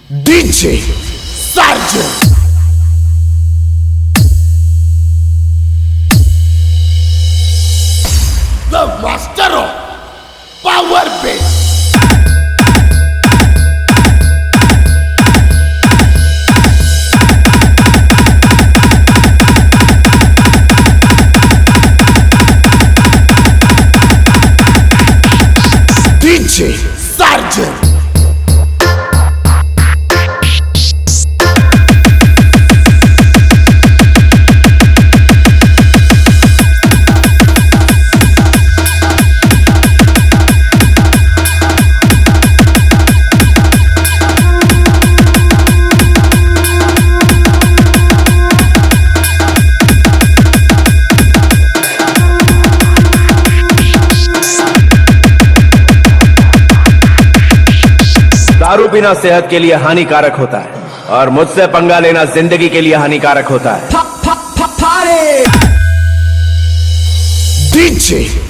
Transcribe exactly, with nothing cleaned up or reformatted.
D J Sergeant. The master of power bass. D J Sergeant. दारू पीना सेहत के लिए हानिकारक होता है और मुझसे पंगा लेना जिंदगी के लिए हानिकारक होता है। D J